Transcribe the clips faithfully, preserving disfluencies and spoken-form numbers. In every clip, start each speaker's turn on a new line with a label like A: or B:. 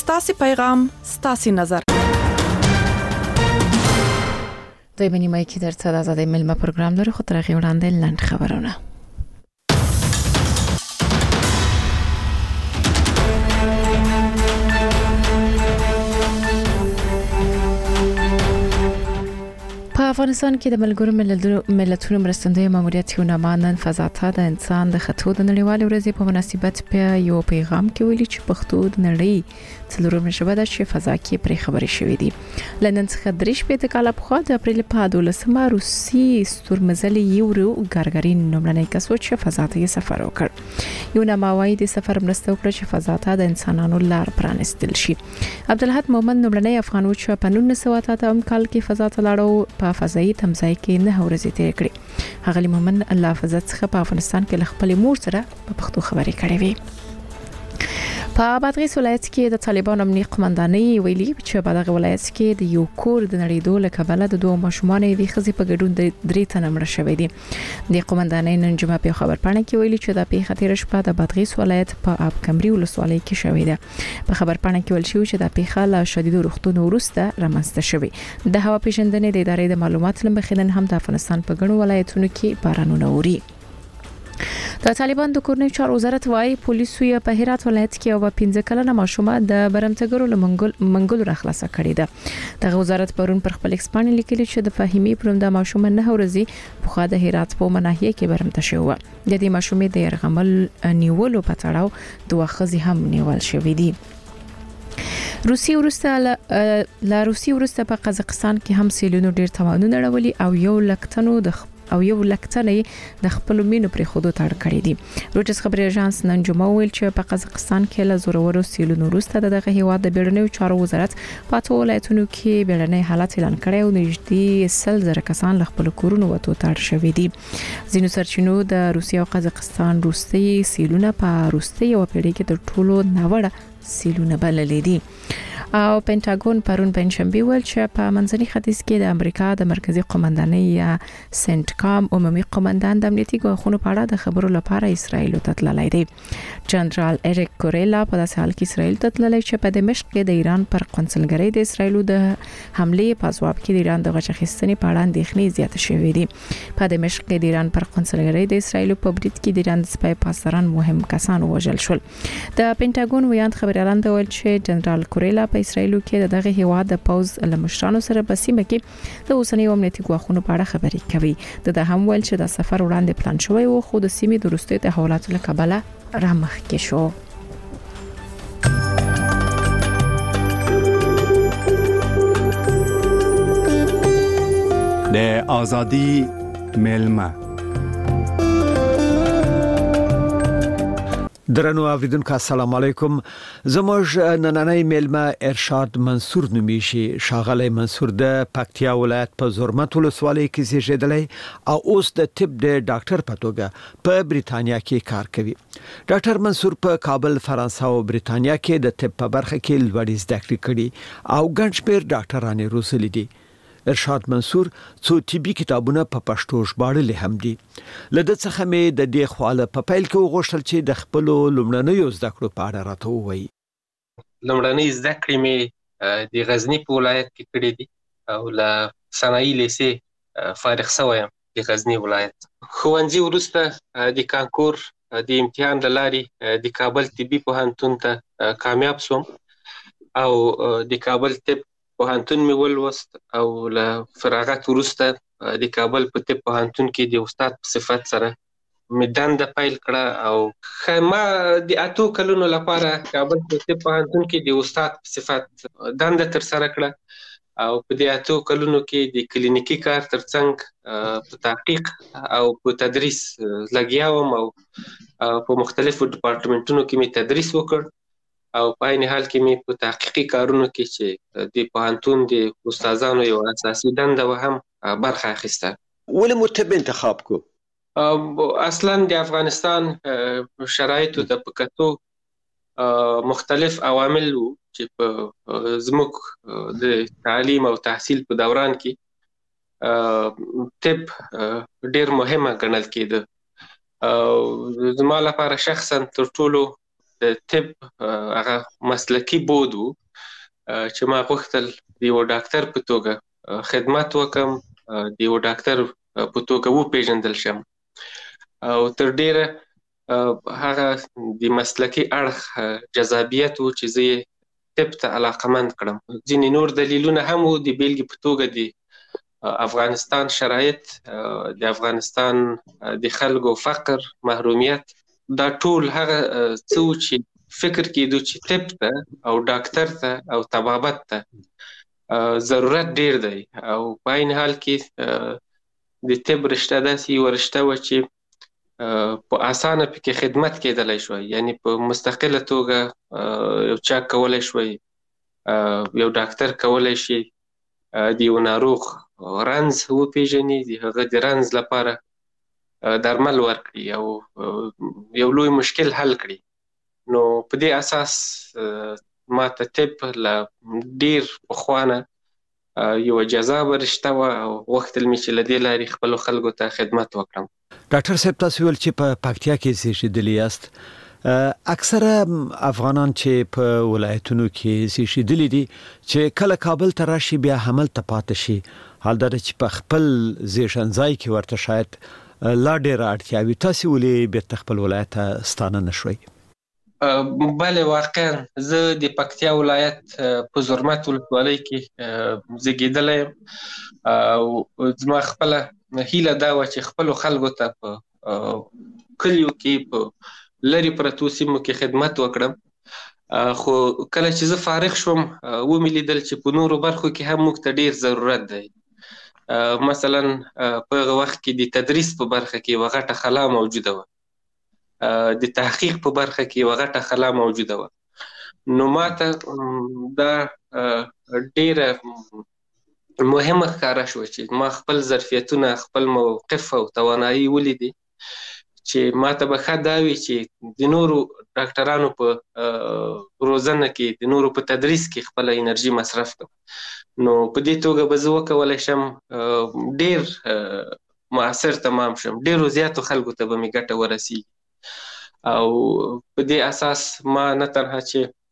A: ستاسو پیغام ستاسو نظر
B: دوی بنیمایی که در صد آزاده ملما پروگرام داره خود را غیورانده لند خبرونه. په افغانستان کې د ملګرو ملتونو مرستندوی ماموریت یوناما نن فضا ته د انسان د خطو د نړیوالې ورځې په مناسبت په یو پیغام کې ویلي چې پښتو د نړۍ څلورمه ژبه ده چې فضا کې پرې خبرې شوې دي. لندن څخه درې شپېته کاله پخوا د اپریل په دولسمه روسي ستورمزلي یورو ګارګارین لومړنی کس و چې فضا ته سفر وکړ. یوناما وايي د سفر مرسته وکړه چې فضا ته د انسانانو لار پرانستل شي. عبدالحد مومن لومړنی افغان و چې په نولس سوه اته اتم کال کې فضا ته لاړو په فضایي تمځای کې نه ورځې تیر کړې. هغه مومن الله فضا څخه په افغانستان کې خپل مور سره په پښتو خبرې کړې وي. په بادغیس ولایت کې د طالبانو امنیتي قومندانۍ ویلي چې په دغه ولایت کې د یو کور د نړیدو له کبله د دوه ماشومان د خزي په ګډون د درې تنه مړه شوي دي. د قومندانۍ نن جمعه په خبرپاڼه کې ویلي چې د پیښه تیر شپه د بادغیس ولایت په اب کمري ولسوالۍ کې شوې ده. په خبرپاڼه کې ویل شوی چې د پیښه له شدید روغتون وروسته رامنځته شوې. د هوا پیژندنې د ادارې د معلوماتو لمخې نن هم د افغانستان په ګڼو ولایتونو کې بارانونه اوري. د طالبان د کورنۍ چارو وزارت وايي پولیسو یې په هرات ولایت کې او پنځه کلنه ماشومه د برمتګرو لمنګل منګل راخلاصه کړې ده. دغه وزارت پرون پر خپل ایکسپانډ لیکلي چې د فهمي پروم د ماشومه نه ورځي په خوا د هرات په مناهیه کې برمته شو. د دې ماشومې د يرغمل نیولو په تړاو دوه خزي هم نیول شوې دي. روسي ورسته لا روسي ورسته په قزاقستان کې هم سیلونو ډیر توانونه راولي او یو لکتنو د او یو لکتنې د خپل مینو پر خودو تړ کړی دي. روټس خبري اژانس نن جمعه ویل چې په قزاقستان کې له زورورو سیلونو وروسته دغه هیواد د بیړنیو چارو وزارت په ټولو ولایتونو کې بیړنی حالت اعلان کړی او نږدې سل زره کسان له خپل کورونو وته تړ شوي دي. ځینو سرچینو د روسیې او قزاقستان روسي سیلونه په روسي او پیړۍ کې د ټولو ناوړه سیلونه بللې دي. او پینټاګون پرون پنځشنبه ویل چې په منځني ختیځ کې د امریکا د مرکزی قومندانۍ یا سنټکام عمومي قومندان د امنیتي ګواښونو په اړه د خبرو لپاره اسرائیل ته تللی دی. جنرال اریک کوریلا په داسې حال کې اسرائیل ته تللی چې په دمشق کې د ایران پر قونسلګرۍ د اسرائیل د حمله په ځواب کې د ایران د غچ اخیستنې په اړه اندېښنې زیات شوې دي. په دمشق کې د ایران پر قونسلګرۍ د اسرائیل په برید کې د ایران د سپای پاسداران مهم کسان وژل شول. د پینټاګون ویاند خبريالان د ویل چې جنرال کوریلا په اسرائیل کې دغه هیواد د پوز لمشرانو سره په سیمه کې د اوسنۍ امنیتي ګواښونو په اړه خبرې کوي. د هم ویل چې د سفر وړاندې پلان شوی و خو د سیمې د وروستي تحولاتو له کبله رامخ کې شو.
C: د ازادي ملما درنو اوریدونکو السلام علیکم. زموږ نننۍ ملما ارشاد منصور نومیشي. شاغلی منصور د پکتیا ولایت په زرمت ولسوالۍ کې زیږیدلی او اوس د طب د ډاکټر په توګه په بریتانیا کې کار کوي. ډاکټر منصور په کابل، فرانسه او بریتانیا کې د طب په برخه کې لوړې زده کړې کړې او ګڼ شمېر ډاکټرانې روزلي دي. ارشاد منصور څو طبي کتابونه په پښتو ژباړلي هم دي. لده څخه مې د دې خواله په پیل کې وغوښتل چې د خپل لومړنیو زده کړو په اړه راته ووایي.
D: لومړنۍ زده کړې مې د غزني په ولایت کې کړې دي او له صنایع لیسې فارغ شوی یم د غزني ولایت. ښوونځي وروسته د کانکور د امتحان له لارې د کابل طبي پوهنتون ته کامیاب شوم او د کابل طب پوهنتون مې ولوست او له فراغت وروسته د کابل په طب پوهنتون کې د استاد په صفت سره مې دنده پیل کړه او ما د اتو کلونو لپاره کابل په طب پوهنتون کې د استاد په صفت دنده ترسره کړه او په دې اتو کلونو کې د کلینیکي کار ترڅنګ په تحقیق او په تدریس لګیا وم او په مختلفو ډپارټمنټونو کې مې تدریس وکړ او په عین حال کې مې په تحقیقي کارونو کې چې د پوهنتون د استادانو یو اساسي دنده و هم برخه اخیسته.
C: ولې مو طب انتخاب کو؟
D: اصلا د افغانستان شرایطو ته په کتو مختلف عوامل وو چې په زموږ د تعلیم او تحصیل په دوران کې طب ډېر مهمه ګڼل کېده. زما لپاره شخصا تر ټولو د طب هغه مسلکي بود و چې ما غوښتل د یو ډاکټر په توګه خدمت وکم، د یو ډاکټر په توګه وپېژندل شم او تر ډیره هغه د مسلکي اړخ جذابیت و چې زه طب ته علاقمند کړم. ځینې نور دلیلونه هم وو، د بیلګې په توګه د افغانستان شرایط، د افغانستان د خلکو فقر، محرومیت، دا ټول هغه څه وو چې فکر کېدو چې طب ته او ډاکټر ته او طبابت ته ضرورت ډیر دی. او په عین حال کې د طب رشته داسې یوه رشته وه چې په اسانه پکې خدمت کېدلی شوی، یعنی په مستقله توګه یو چا کولی شوی، یو ډاکټر کولی شي د یو ناروغ رنځ وپېژني، د هغه د رنځ لپاره درمل ورکړي او یو لوی مشکل حل کړي. نو په دې اساس ما ته طب له ډیر پخوانه یو جذابه رشته وه او غوښتل مې چې له دې لارې خپلو خلکو ته خدمت وکړم.
C: ډاکټر صاحب، تاسو ویل چې په پکتیا کې زیږېدلي یاست. اکثره افغانان چې په ولایتونو کې زیږېدلي دي چې کله کابل ته راشي بیا هملته پاتې شي، حال دا چې په خپل زیږنځای کې ورته شاید لا ډېره اړتیا وي، تاسو ولې بیرته خپل ولایت ته ستانه نه شوئ؟
D: بله، واقعا زه د پکتیا ولایت په زرمت ولسوالۍ کې زیږېدلی یم او زما خپله هیله دا وه چې خپلو خلکو ته په کلیو کې په لرې پرتو سیمو کې خدمت وکړم. خو کله چې زه فارغ شوم ومې لیدل چې په نورو برخو کې هم موږ ته ډیر ضرورت دی. مثلا په هغه وخت کې د تدریس په برخه کې یوه غټه خلا موجوده وه، د تحقیق په برخه کې یوه غټه خلا موجوده وه. نو ما ته دا ډیره مهمه ښکاره شوه چې ما خپل ظرفیتونه، خپل موقف او توانایي ولیدې چې ما ته به ښه دا وي چې د نورو ډاکټرانو په روزنه کې، د نورو په تدریس کې خپله انرژي مصرف کړم. نو په دې توګه به زه وکولی شم ډیر مؤثر تمام شم، ډیرو زیاتو خلکو ته به مې ګټه ورسیږي. او په دې اساس ما نه تنها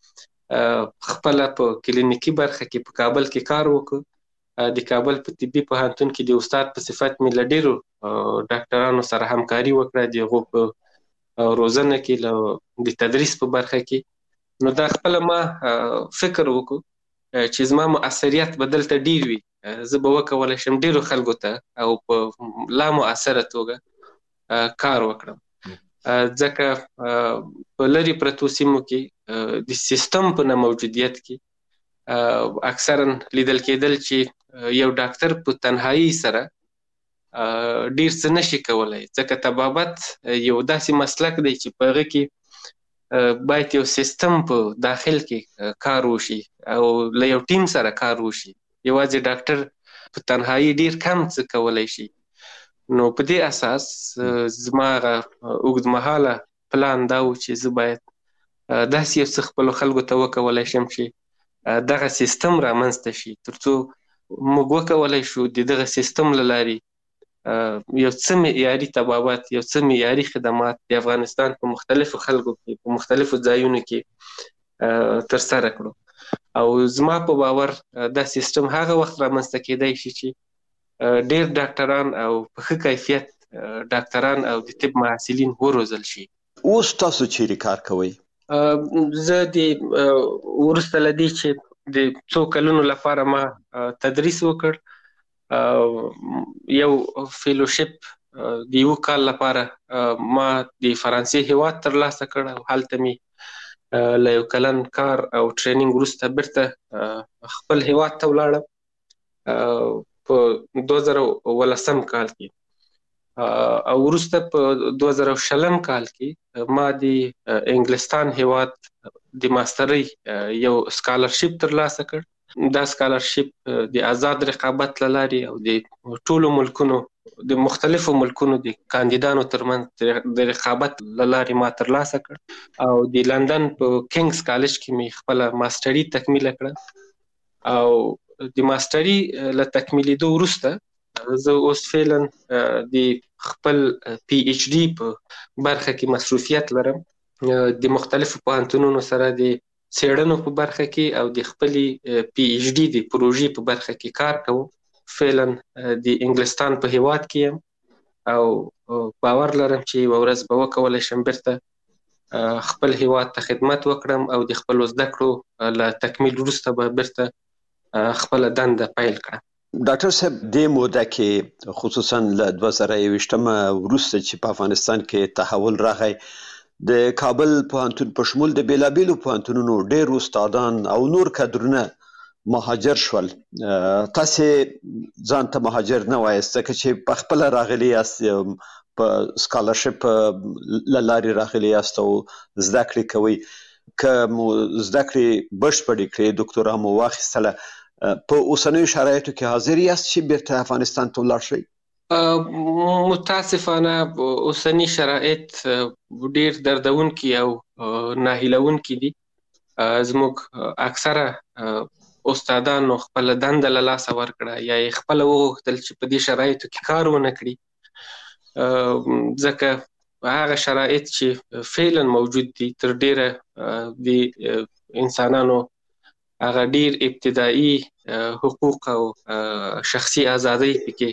D: چې خپله په کلینیکي برخه کې په کابل کې کار وکړ، د کابل په طبي پوهنتون کې د استاد په صفت مې له ډیرو ډاکټرانو سره همکاري وکړه، د هغو په روزنه کې، له د تدریس په برخه کې. نو دا خپله ما فکر وکړو چې زما مؤثریت به دلته ډیر وي، زه به وکولی شم ډیرو خلکو ته او په لا مؤثره توګه کار وکړم. ځکه په لرې پرتو سیمو کې د سیستم په نه موجودیت کې اکثرا لیدل کېدل چې یو ډاکټر په تنهایی سره ډیر څه نشي کولی، ځکه طبابت یو داسې مسلک دی چې په هغه کې باید یو سیستم په داخل کې کار وشي او له یو ټیم سره کار وشي. یوازې ډاکټر په تنهایی ډیر کم څه کولی شي. نو په دې اساس زما هغه اوږدمهاله پلان دا و چې زه باید داسې یو څه خپلو خلکو ته وکولی شم چې دغه سیستم رامنځته شي، تر څو موږ وکولی شو د دغه سیستم له لارې یو څه معیاري طبابت، یو څه معیاري خدمات د افغانستان په مختلفو خلکو کې، په مختلفو ځایونو کې ترسره کړو. او زما په باور دا سیستم هغه وخت رامنځته کېدی شي چې ډیر ډاکټران او په ښه کیفیت ډاکټران او د طب محصلین وروزل شي.
E: اوس تاسو چیرې کار کوئ؟
D: زه د وروسته له دې چې د څو کلونو لپاره ما تدریس وکړ، یو فیلوشپ د یو کال لپاره ما د فرانسې هیواد ترلاسه کړ او هلته مې له یو کلن کار او ټریننګ وروسته بیرته خپل هیواد ته ولاړم په دوه زره ولسم کال کې. او وروسته په دوه زره شلم کال کې ما د انګلستان هیواد د ماسترۍ یو سکالرشپ ترلاسه کړ. دا سکالرشپ د آزاد رقابت له لارې او د ټولو ملکونو، د مختلفو ملکونو د کاندیدانو ترمنځ د رقابت له لارې ما ترلاسه کړ او د لندن په کینګز کالج کې مې خپله ماستري تکمیله کړه. او د ماستري له تکمیلېدو وروسته زه اوس فعلا د خپل پی ایچ ډي په برخه کې مصروفیت لرم. د مختلفو پوهنتونونو سره د څېړنو په برخه کې او د خپلې پی ایچ ډي د پروژې په برخه کې کار کوم. فعلا د انګلستان په هیواد کې یم او باور لرم چې یوه ورځ به وکولی شم بیرته خپل هیواد ته خدمت وکړم او د خپلو زده کړو له تکمیل وروسته به بیرته خپله دنده پیل کړم.
E: ډاکټر صاحب دې موده کې خصوصا له دوه زره یویشتمه وروسته چې په افغانستان کې تحول راغی د کابل پوهنتون په شمول د بیلابیلو پوهنتونونو ډېر استادان او نور کادرونه مهاجر شول. تاسو ځان ته مهاجر نه وایاست ځکه چې په خپل راغلي یاست په سکالرشپ له لارې راغلي یاست او زده کړې کوئ. که مو زده کړې بشپړې کړې ډاکټورا مو واخیستله په اوسنیو شرایطو کې حاضر یاست چې بیرته افغانستان ته ولاړ شئ؟
D: متاسفانه اوسنی شرایط ډېر دردونکي او ناهیلونکي دي. زموږ اکثره استادانو خپل دنده له لاسه ورکړه یا یې خپله وغوښتل چې په دې شرایطو کې کار ونه کړي، ځکه هغه شرایط چې فعلا موجود دي تر ډېره د انسانانو هغه ډېر ابتدایي حقوق او شخصي ازادۍ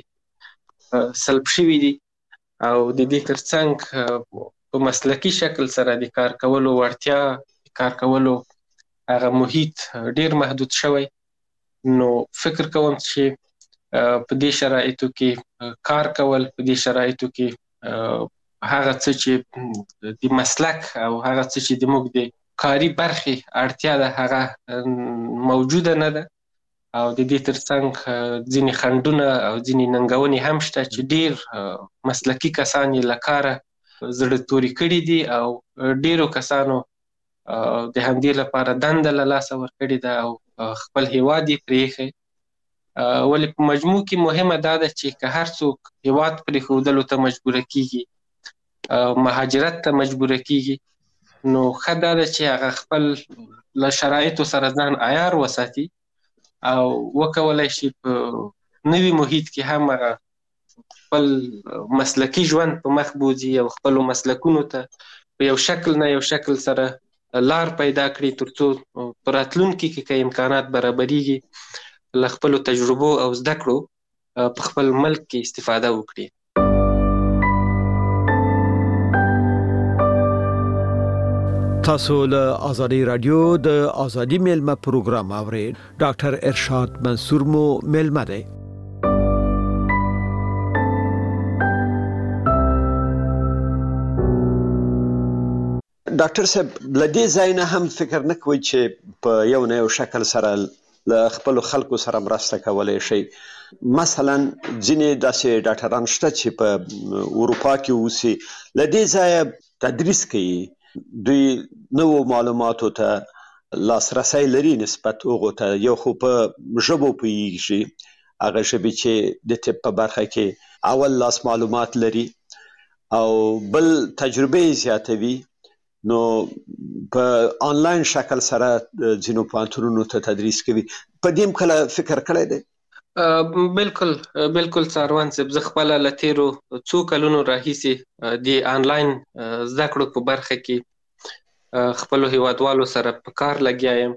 D: پکې سلب شوي دي او د دې ترڅنګ په مسلکي شکل سره د کار کولو وړتیا کار کولو هغه محیط ډیر محدود شوی. نو فکر کوم چې په دې شرایطو کې کار کول، په دې شرایطو کې هغه څه چې د مسلک او هغه څه چې د موږ د کاري برخې اړتیا ده هغه موجوده نه ده او د دې ترڅنګ ځینې خنډونه او ځینې ننګونې هم شته چې ډیر مسلکي کسان یې له کاره زړه توري کړي دي او ډیرو کسانو د همدې لپاره دنده له لاسه ورکړې ده او خپل هیواد یې پرېښی. ولې په مجموع کې مهمه دا ده چې که هر څوک هیواد پرېښودلو ته مجبوره کېږي، مهاجرت ته مجبوره کېږي، نو ښه دا ده چې هغه خپل له شرایطو سره ځان عیار وساتي او وکولی شي په نوي محیط کې هم هغه خپل مسلکي ژوند په مخ بوځي او خپلو مسلکونو ته په یو شکل نه یو شکل سره لار پیدا کړي تر څو په راتلونکي کې که امکانات برابریږي له خپلو تجربو او زده کړو په خپل ملک کې استفاده وکړي.
C: تاسو له آزادی رادیو د آزادی میلمه پروګرام اورئ. ډاکټر ارشاد منصور مو میلمه دی.
E: ډاکټر صاحب له دې ځای نه هم فکر نه کوئ چې په یو نه یو شکل سره له خپلو خلکو سره مرسته کولی شئ؟ مثلا ځینې داسې ډاکټران شته چې په اروپا کې اوسي، له دې ځایه تدریس کوي، دوی نوو معلوماتو ته لاسرسی لري نسبت هغو ته، یو خو په ژبو پوهېږي، هغه ژبې چې د طب په برخه کې اول لاس معلومات لري او بل تجربه یې زیاتوي. نو په آنلاین شکل سره ځینو پوهنتونونو ته تدریس کوي. په دې هم کله فکر کړی دی؟
D: بالکل بالکل څاروان صاحب، زه خپله له تېرو څو کلونو راهیسې د آنلاین زده کړو په برخه کې خپلو هیوادوالو سره په کار لګیا یم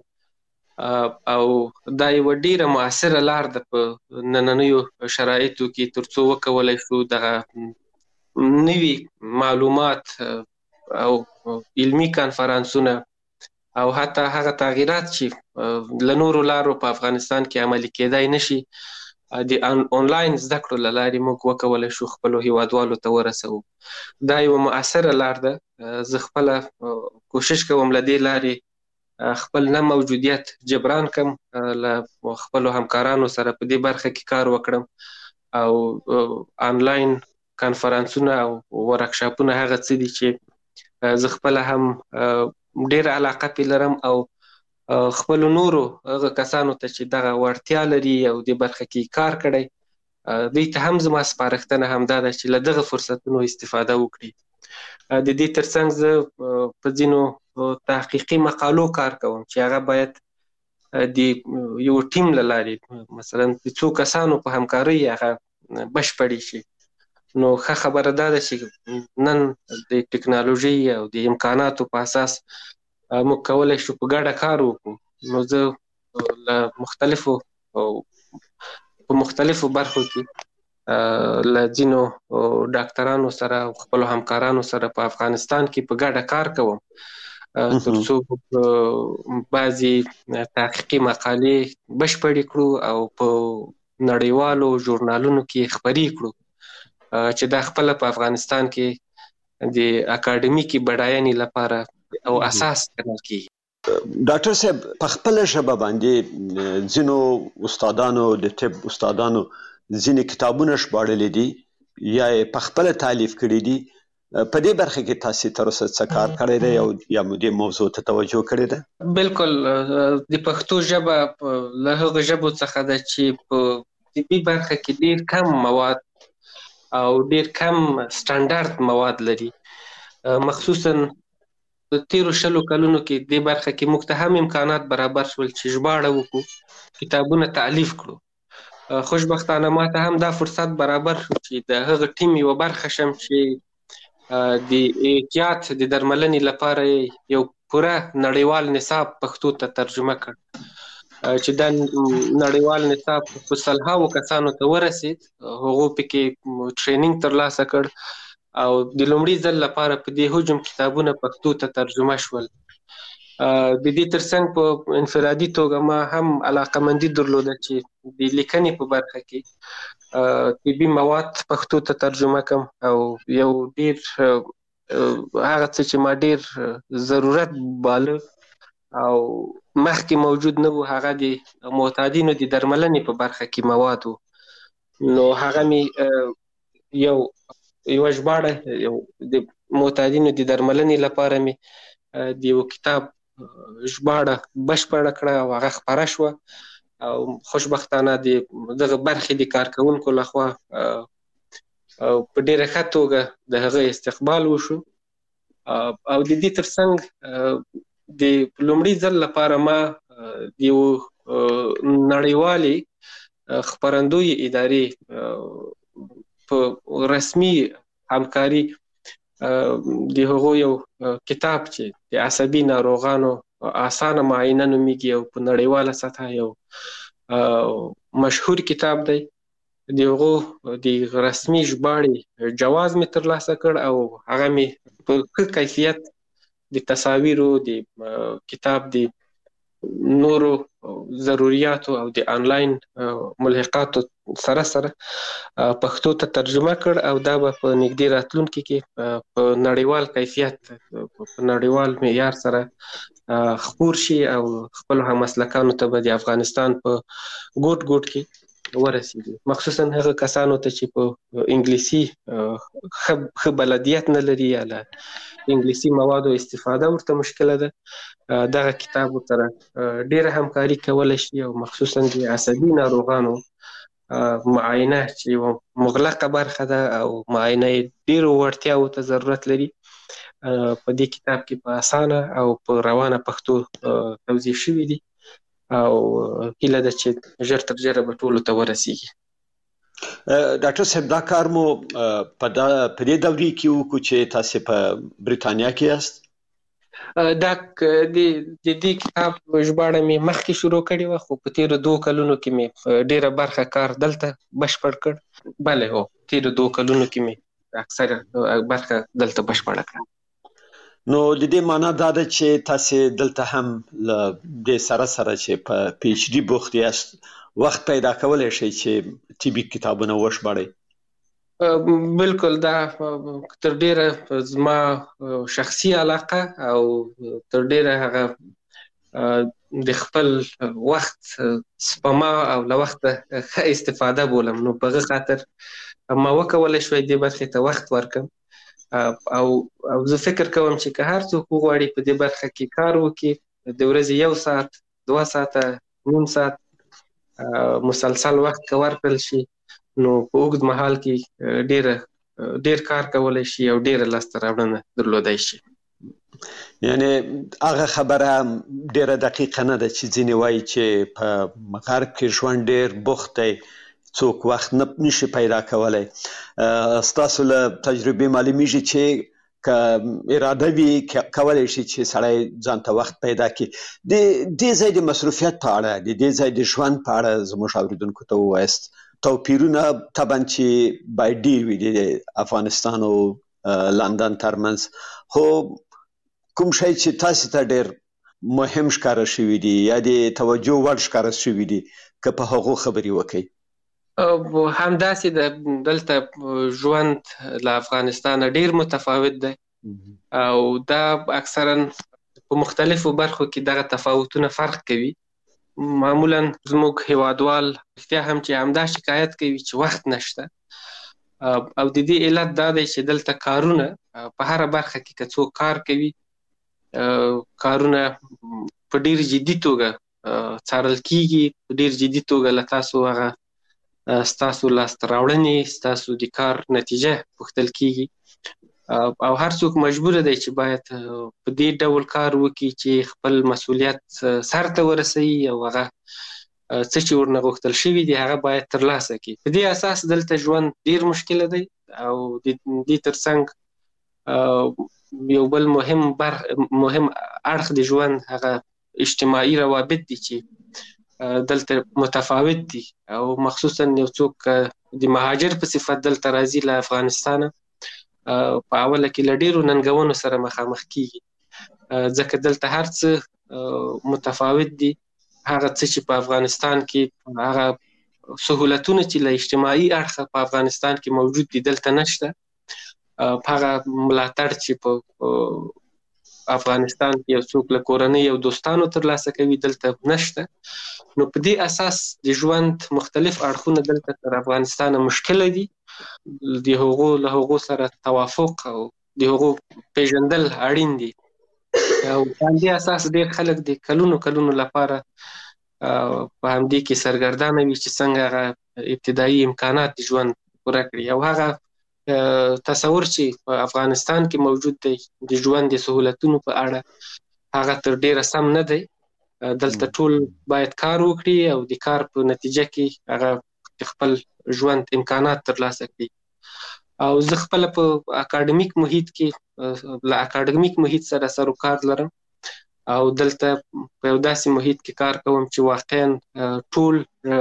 D: او دا یوه ډیره مؤثره لار ده په نننیو شرایطو کې تر څو وکولی شو دغه نوي معلومات او علمي کانفرانسونه او حتی هغه تغییرات چې له نورو لارو په افغانستان کې عملي کېدای نشي د آنلاین زده کړو له لارې موږ وکولی شو خپلو هیوادوالو ته ورسوو. دا یوه مؤثره لار ده. زه خپله کوشش کوم له دې لارې خپل نه موجودیت جبران کم، له خپلو همکارانو سره په دې برخه کې کار وکړم او آنلاین کانفرانسونه او ورکشاپونه هغه څه دي چې زه خپله هم ډېره علاقه پې لرم او خپلو نورو هغه کسانو ته چې دغه وړتیا لري او دې برخه کې کار کړی دوی ته هم زما سپارښتنه همدا ده چې له دغه فرصتونو استفاده وکړي. د دې ترڅنګ زه په ځینو تحقیقي مقالو کار کوم چې هغه باید د یو ټیم له لارې مثلا د څو کسانو په همکارۍ هغه بشپړې شي. نو ښه خبره دا ده چې نن د ټکنالوژۍ او د امکاناتو په اساس موږ کولی شو په ګډه کار وکړو. نو زه له مختلفو په مختلفو برخو کې له ځینو ډاکټرانو سره او خپلو همکارانو سره په افغانستان کې په ګډه کار کوم تر څو بعضې تحقیقي مقالې بشپړې کړو او په نړیوالو ژورنالونو کې خپرې کړو چې دا خپله په افغانستان کې د اکاډمیکي بډاینې لپاره او اساس ګڼل کېږي.
E: ډاکټر صاحب په خپله ژبه باندې ځینو استادانو د طب استادانو ځینې کتابونه ژباړلي دي یا یې په خپله تالیف کړي دي. په دې برخه کې تاسو تر اوسه څه کار کړی دی او یا مو دې موضوع ته توجه کړې ده؟
D: بالکل د پښتو ژبه له هغو ژبو څخه ده چې په طبي برخه کې ډېر کم مواد او ډېر کم سټانډارد مواد لري. مخصوصا د تیرو شلو کلونو کې دې برخه کې موږ ته هم امکانات برابر شول چې ژباړه وکړو، کتابونه تالیف کړو. خوشبختانه ما ته هم دا فرصت برابر شو چې د هغه ټیم یوه برخه شم چې د احتیاط د درملنې لپاره یو پوره نړیوال نصاب پښتو ته ترجمه کړ چې دا نړیوال نصاب په سلهاوو کسانو ته ورسید. هغو پکې ټرینینګ ترلاسه کړ او د لومړي ځل لپاره په دې حجم کتابونه پښتو ته ترجمه شول. د دې ترڅنګ په انفرادي توګه ما هم علاقمندي درلوده چې د لیکنې په برخه کې طبي مواد پښتو ته ترجمه کړم او یو ډېر هغه څه چې ما ډېر ضرورت باله او مخکې موجود نه و هغه د معتادینو د درملنې په برخه کې مواد و. نو هغه مې یو یوه ژباړه یو د معتادینو د درملنې لپاره مې د یو کتاب ژباړه بشپړه کړه او هغه خپره شوه او خوشبختانه د دغه برخې د کارکوونکو لخوا په ډېره ښه توګه د هغه استقبال وشو. او د دې ترڅنګ د لومړي ځل لپاره ما د یو نړیوالې خپرندوی ادارې په رسمي همکاري د هغو یو کتاب چې د عصبي ناروغانو اسانه معاینه نومیږي او په نړیواله سطحه یو مشهور کتاب دی، د هغو د رسمي ژباړې جواز مې ترلاسه کړ او هغه مې په ښه کیفیت د تصاویرو د کتاب د نورو ضروریاتو او د آنلاین ملحقاتو سره سره پښتو ته ترجمه کړ او دا به په نږدې راتلونکي کې په نړیوال کیفیت په نړیوال معیار سره خپور شي او خپلو هممسلکانو ته به د افغانستان په ګوټ ګوټ کې ورسیږي، مخصوصا هغه کسانو ته چې په انګلیسي ښه بلدیت نه لري یا له انګلیسي موادو استفاده ورته مشکله ده. دغه کتاب سره ډېره همکاري کولی شي او مخصوصا د عصبي ناروغانو معاینه چې یوه مغلقه برخه ده او معاینه یې ډېرو وړتیاوو ته ضرورت لري په دې کتاب کې په اسانه او په روانه پښتو توضیح شوي دي او هیله ده چې ژر تر ژره به ټولو ته ورسیږي.
E: ډاکټر صاحب دا کار مو په دې دورې کې وکړو چې تاسو په بریتانیا کې یاست؟
D: دا د دې کتاب ژباړه مې مخکې شروع کړې وه خو په تېرو دوو کلونو کې مې ډېره برخه کار دلته بشپړ کړ. بله هو تېرو دوو کلونو کې مې اکثره برخه دلته بشپړه کړه.
E: نو د دې معنا دا ده چې تاسو دلته هم له دې سره سره چې په پی ایچ ډي بوخت یاست وخت پیدا کولی شئ چې طبي کتابونه وژباړئ؟
D: بالکل دا تر ډېره زما شخصي علاقه او تر ډېره هغه د خپل وخت سپما او له وخته ښه استفاده بولم. نو په هغه خاطر ما وکولی شوی دې برخې ته وخت ورکړم او او زه فکر کوم چې که هر څوک وغواړي په دې برخه کې کار وکړي د ورځې یو ساعت دوه ساعته نیم ساعت مسلسل وخت که ورکړل شي نو په اوږد مهال کې ډېره ډېر کار کولی شي او ډېره لاسته راوړنه درلودی شي.
E: یعنی هغه خبره ډېره دقیقه نه ده چې ځینې وایي چې په غرب کې ژوند ډېر بوخت دی څوک وخت نه نشي پیدا کولی. ستاسو له تجربې معلومیږي چې که اراده وي کولی شي چې سړی ځان ته وخت پیدا کړي. د دې ځای د مصروفیت په اړه، د دې ځای د ژوند په اړه زموږ اورېدونکو ته ووایاست. توپیرونه طبعا چې باید ډېر وي د افغانستان او لندن ترمنځ، خو کوم شی چې تاسو ته ډېر مهم ښکاره شوي دي یا د توجه وړ ښکاره شوي دي، که په هغو خبرې وکړئ.
D: همداسې د دلته ژوند له افغانستان ډېر متفاوت دی او دا اکثرا په مختلفو برخو کې دغه تفاوتونه فرق کوي. معمولا زموږ هیوادوال رښتیا هم چې همدا شکایت کوي چې وخت نشته، او د دې علت دا دی چې دلته کارونه په هره برخه کې که څوک کار کوي، کارونه په ډېر جدي توګه څارل کیږي، په ډېر جدي توګه له تاسو هغه ستاسو لاسته راوړنې، ستاسو د کار نتیجه پوښتل کیږي او هر څوک مجبور دی چې باید په دې ډول کار وکړي چې خپل مسؤلیت سر ته ورسوي او هغه څه چې ورنه غوښتل شوي دي هغه باید ترلاسه کړي. په دې اساس دلته ژوند ډېر مشکله دی او د دې ترڅنګ یو بل مهم بر مهم اړخ د ژوند هغه اجتماعي روابط دي چې دلته متفاوت دي، او مخصوصا یو څوک د مهاجر په صفت دلته راځي له افغانستانه، په اوله کې له ډېرو ننګونو سره مخامخ کیږي، ځکه دلته هر څه متفاوت دي. هغه څه چې په افغانستان کې، هغه سهولتونه چې له اجتماعي اړخه په افغانستان کې موجود دي دلته نشته. هغه ملاتړ چې په افغانستان کې یو څوک له کورنۍ او دوستانو ترلاسه کوي دلته نشته. نو په دې اساس د ژوند مختلف اړخونه دلته تر افغانستان مشکله دي. د هغو له هغو سره توافق او د هغو پیژندل اړین دي، او په همدې اساس ډېر خلک د کلونو کلونو لپاره په همدې کې سرګردانه وي چې څنګه هغه ابتدایي امکانات د ژوند پوره کړي. او هغه تصور چې په افغانستان کې موجود دی د ژوند د سهولتونو په اړه، هغه تر ډېره سم نه دی. دلته ټول باید کار وکړي او د کار په نتیجه کې هغه خپل ژوند امکانات ترلاسه کړي. او زه خپله په اکاډمیک محیط کې له اکاډمیک محیط سره سر و کار لرم او دلته په یو داسې محیط کې کار کوم چې واقعا ټول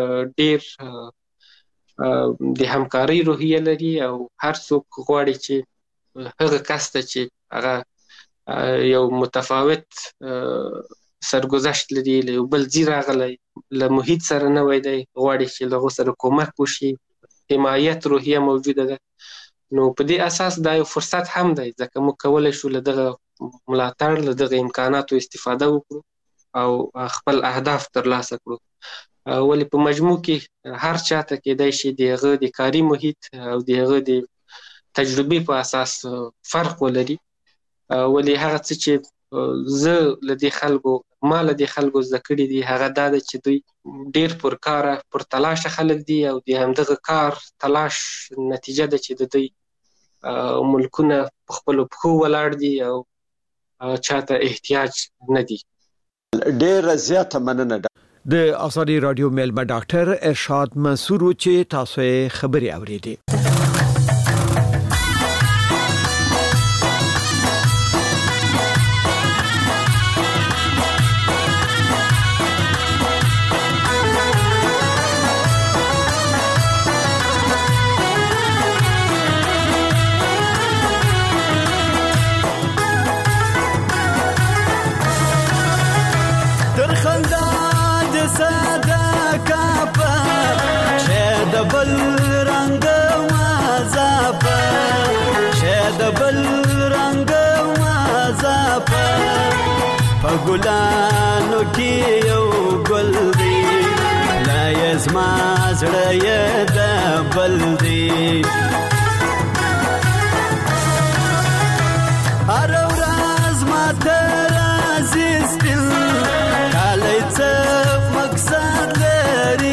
D: ډېر د همکارۍ روحیه لري او هر څوک غواړي چې هغه کس ته چې هغه یو متفاوت سرګذشت لري، له یو بل ځای راغلی، له محیط سره نوی دی، غواړي چې له هغو سره کومک وشي، حمایت روحیه موجوده ده. نو په دې اساس دا یو فرصت هم دی، ځکه موږ کولی شو له دغه ملاتړ، له دغه امکاناتو استفاده وکړو او خپل اهداف ترلاسه کړو. ولې په مجموع کې هر چاته کېدای شي د هغه د کاري محیط او د هغه د تجربې په اساس فرق ولري. ولې هغه څه چې زه له دې خلکو ما له دې خلکو زده کړي دي هغه دا ده چې دوی ډېر پرکاره پرتلاشه خلک دي او د همدغه کار تلاش نتیجه ده چې د دوی ملکونه په خپلو پښو ولاړ دي او چاته احتیاج نه دي.
E: ډېره زیاته مننه.
C: د آزادي رادیو میلمه ډاکټر ارشاد منصور چې تاسو یې خبري اوریدي.
F: بل رنگ مازاپا شاید بل رنگ مازاپا پګلانو کې یو ګل دی لا یزما زړه د بل دی هر ورځ ما تر عزیز دل کاله څه مقصد لري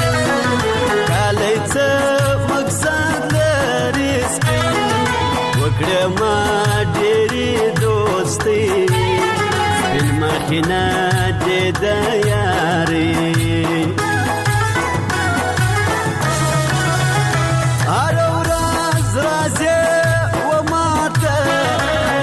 F: مقصد لري وکړه ما ډېرې دوستي بل مخینه دې د یاري هر ورځ راځي و ماته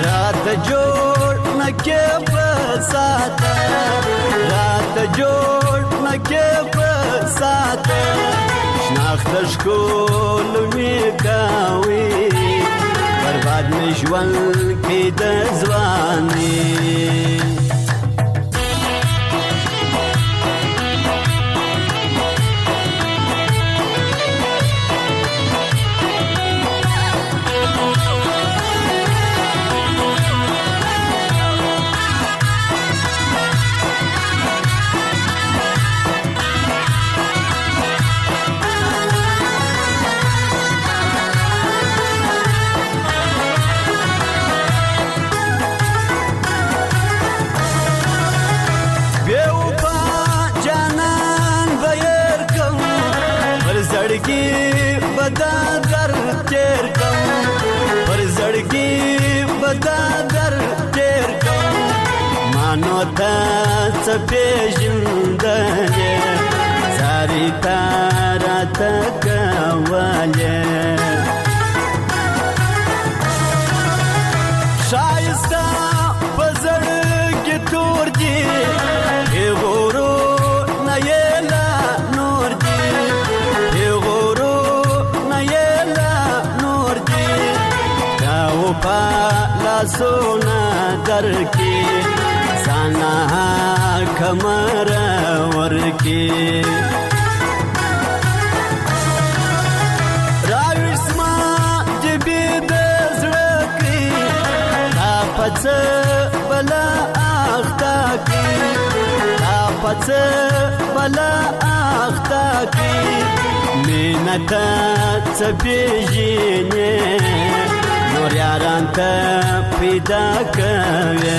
F: مکه فساته شناخت شکول می کاوی برباد می ژوند کې د ځواني بدا در تیر کم پر زړګي بدا در تیر کم مانو تا څپېژندلې ساري تارا تکواله شایسته په زړګي تور دي غورو نه یلا نور دي سونا در کی سانا کمر ور کی راوسما جبی د زړکی تا پڅ بلا اختا کی تا پڅ بلا اختا کی مینتا څپېژنې نور یاران ته پیدا کوي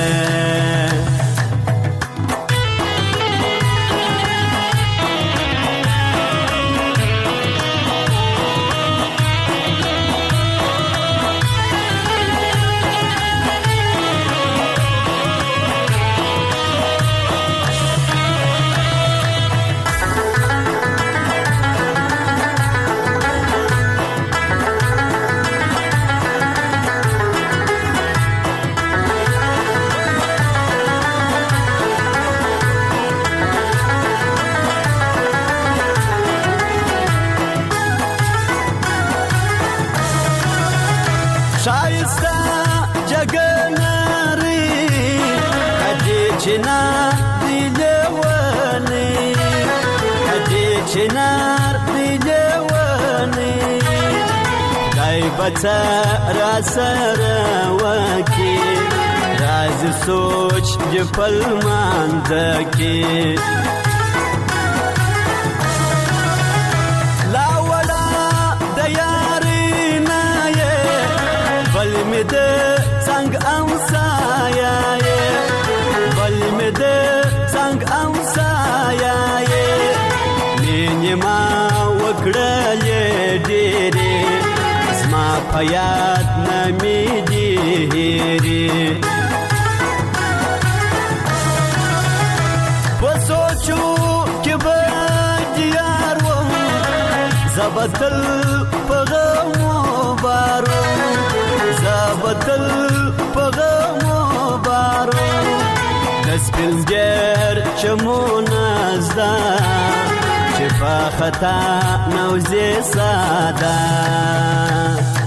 F: شایسته جګناري کدي چنار دی لونی کدي چنار دی لونی دای بچا را سره وکی راز سوچ د پلمان دکی لا ولا د یاري نه بل می د څنګه امسایا بل می د څنګه امسایا مینه ما وکړلې ډېرې زما په یاد نه می ډېرې په سوچو کې به دیار وم زبتل په غمو بارو زبتل پغمو بارو دسپلگر چمونا زدا چپا خطا نوزی سادا